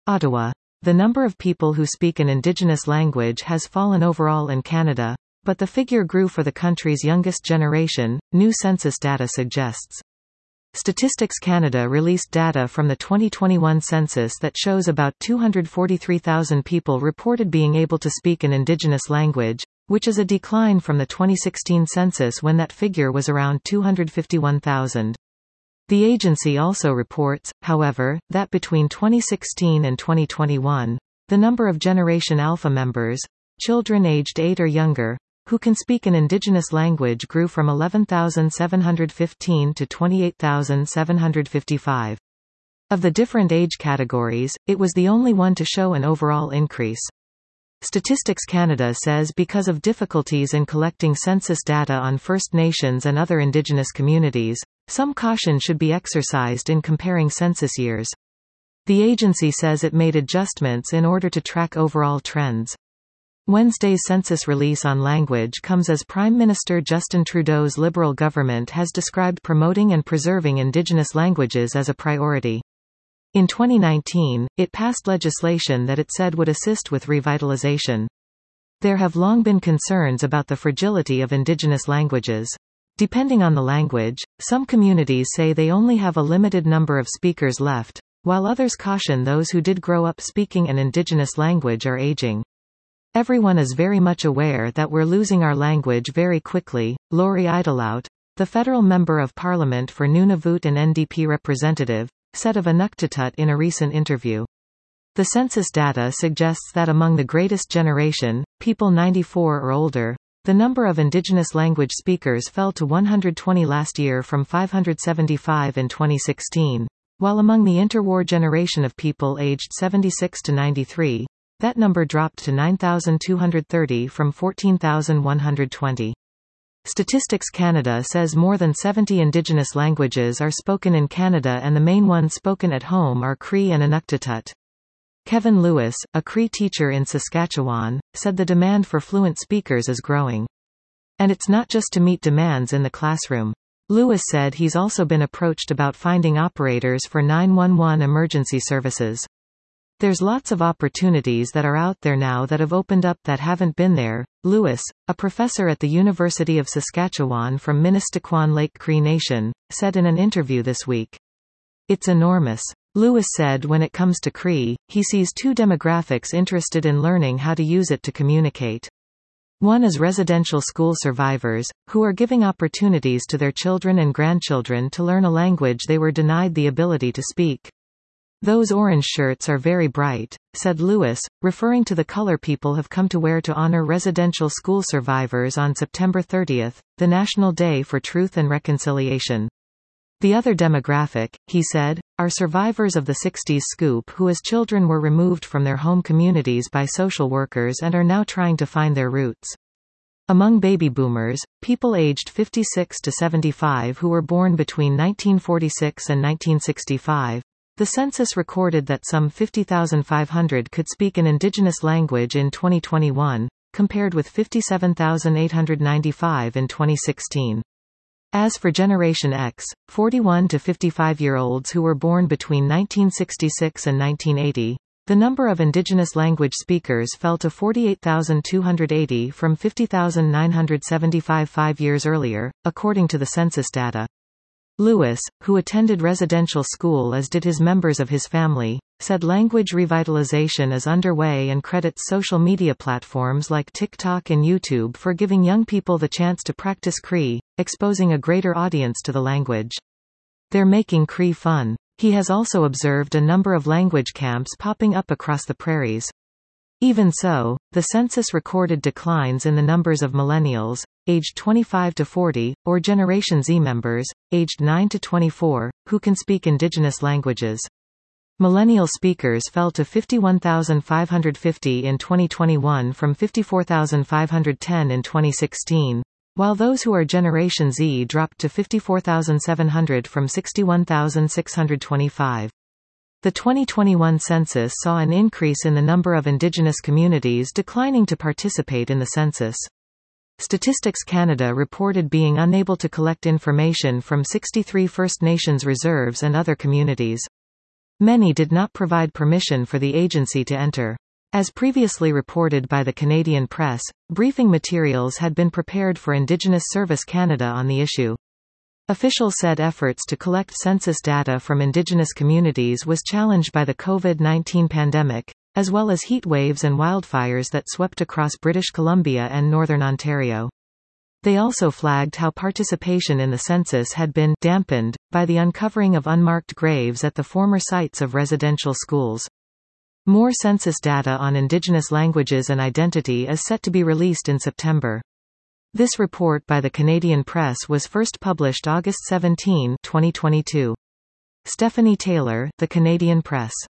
Ottawa. The number of people who speak an Indigenous language has fallen overall in Canada, but the figure grew for the country's youngest generation, new census data suggests. Statistics Canada released data from the 2021 census that shows about 243,000 people reported being able to speak an Indigenous language, which is a decline from the 2016 census when that figure was around 251,000. The agency also reports, however, that between 2016 and 2021, the number of Generation Alpha members, children aged 8 or younger, who can speak an Indigenous language grew from 11,715 to 28,755. Of the different age categories, it was the only one to show an overall increase. Statistics Canada says because of difficulties in collecting census data on First Nations and other Indigenous communities, some caution should be exercised in comparing census years. The agency says it made adjustments in order to track overall trends. Wednesday's census release on language comes as Prime Minister Justin Trudeau's Liberal government has described promoting and preserving Indigenous languages as a priority. In 2019, it passed legislation that it said would assist with revitalization. There have long been concerns about the fragility of Indigenous languages. Depending on the language, some communities say they only have a limited number of speakers left, while others caution those who did grow up speaking an Indigenous language are aging. Everyone is very much aware that we're losing our language very quickly, Laurie Idleout, the federal member of parliament for Nunavut and NDP representative, said of Inuktitut in a recent interview. The census data suggests that among the greatest generation, people 94 or older, the number of Indigenous language speakers fell to 120 last year from 575 in 2016, while among the interwar generation of people aged 76 to 93, that number dropped to 9,230 from 14,120. Statistics Canada says more than 70 Indigenous languages are spoken in Canada and the main ones spoken at home are Cree and Inuktitut. Kevin Lewis, a Cree teacher in Saskatchewan, said the demand for fluent speakers is growing. And it's not just to meet demands in the classroom. Lewis said he's also been approached about finding operators for 911 emergency services. There's lots of opportunities that are out there now that have opened up that haven't been there, Lewis, a professor at the University of Saskatchewan from Ministiquan Lake Cree Nation, said in an interview this week. It's enormous. Lewis said when it comes to Cree, he sees two demographics interested in learning how to use it to communicate. One is residential school survivors, who are giving opportunities to their children and grandchildren to learn a language they were denied the ability to speak. Those orange shirts are very bright, said Lewis, referring to the color people have come to wear to honor residential school survivors on September 30, the National Day for Truth and Reconciliation. The other demographic, he said, are survivors of the 60s scoop who as children were removed from their home communities by social workers and are now trying to find their roots. Among baby boomers, people aged 56 to 75 who were born between 1946 and 1965, the census recorded that some 50,500 could speak an Indigenous language in 2021, compared with 57,895 in 2016. As for Generation X, 41 to 55-year-olds who were born between 1966 and 1980, the number of Indigenous language speakers fell to 48,280 from 50,975 5 years earlier, according to the census data. Lewis, who attended residential school as did his members of his family, said language revitalization is underway and credits social media platforms like TikTok and YouTube for giving young people the chance to practice Cree, exposing a greater audience to the language. They're making Cree fun. He has also observed a number of language camps popping up across the prairies. Even so, the census recorded declines in the numbers of millennials, aged 25 to 40, or Generation Z members, aged 9 to 24, who can speak Indigenous languages. Millennial speakers fell to 51,550 in 2021 from 54,510 in 2016, while those who are Generation Z dropped to 54,700 from 61,625. The 2021 census saw an increase in the number of Indigenous communities declining to participate in the census. Statistics Canada reported being unable to collect information from 63 First Nations reserves and other communities. Many did not provide permission for the agency to enter. As previously reported by the Canadian press, briefing materials had been prepared for Indigenous Service Canada on the issue. Officials said efforts to collect census data from Indigenous communities was challenged by the COVID-19 pandemic, as well as heat waves and wildfires that swept across British Columbia and northern Ontario. They also flagged how participation in the census had been dampened by the uncovering of unmarked graves at the former sites of residential schools. More census data on Indigenous languages and identity is set to be released in September. This report by the Canadian press was first published August 17, 2022. Stephanie Taylor, The Canadian Press.